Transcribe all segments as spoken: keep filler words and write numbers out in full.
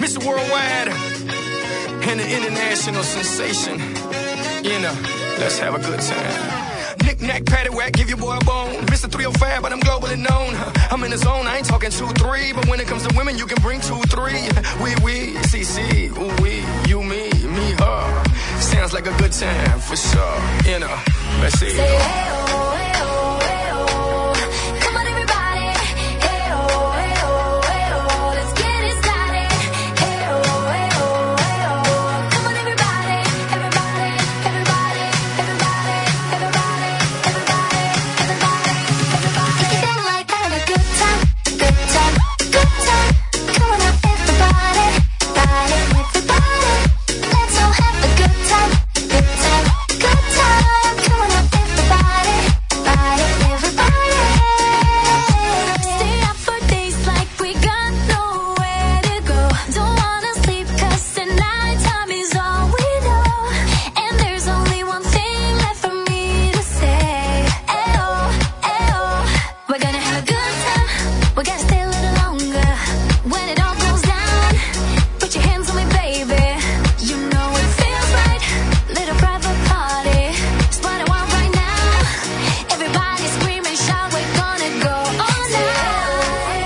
Mister Worldwide, and the international sensation. You know, let's have a good time. Knick-knack, paddywhack, give your boy a bone. Mister three oh five, but I'm globally known. I'm in the zone, I ain't talking two three, but when it comes to women, you can bring two three. We, we, C, C, ooh, we, you, me, me, her. Sounds like a good time, for sure. You know, let's see. Say, hey, oh, hey, oh, hey, oh. Come on, everybody. Hey, oh, hey, oh, hey, oh. Let's get it started. Hey, oh, hey, oh, hey, oh. Come on, everybody. Everybody, everybody, everybody, everybody, everybody, everybody, everybody. If you feel like having a good time, good time, good time. Come on up, everybody. Body, everybody. Let's all have a good time, good time, good time. Come on up, everybody. Body, everybody. Stay up for days like we got nowhere to go. Don't wanna sleep 'cause tonight time is all we know. And there's only one thing left for me to say. Ayo, ayo. We're gonna have a good time. We gotta stay a little longer. When it all goes down, put your hands on me, baby. You know it feels right. Little private party. It's what I want right now. Everybody scream and shout. We're gonna go all night.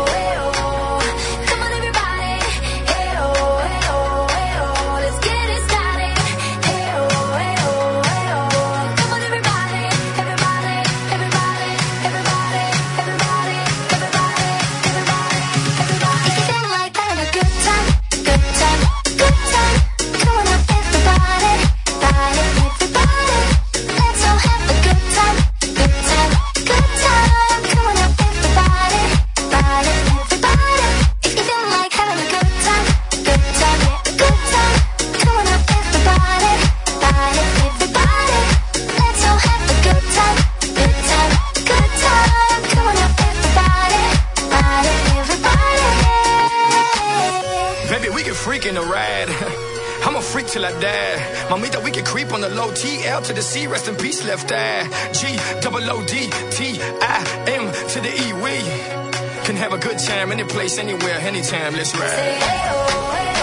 Come on, everybody. Ayo, ayo, ayo. Let's get it started. Ayo, ayo, ayo. Come on, everybody. Everybody, everybody, everybody, everybody, everybody, everybody, everybody. If you feel like having a good time, good time, good time. Come on up, everybody. Body, everybody. Let's all have a good time, good time, good time. Come on up, everybody. Body, everybody. If you feel like having a good time, good time, good time. Come on up, everybody. Body, everybody. Let's all have a good time, good time, good time. Come on up, everybody. Body, everybody. Baby, we can freak in the ride. I'm a freak till I die. Mamita, we can creep on the low. T L to the C, rest in peace, left eye. G, double O D, T, I, M to the E. We can have a good time any place, anywhere, anytime. Let's ride. Say, hey, oh, hey,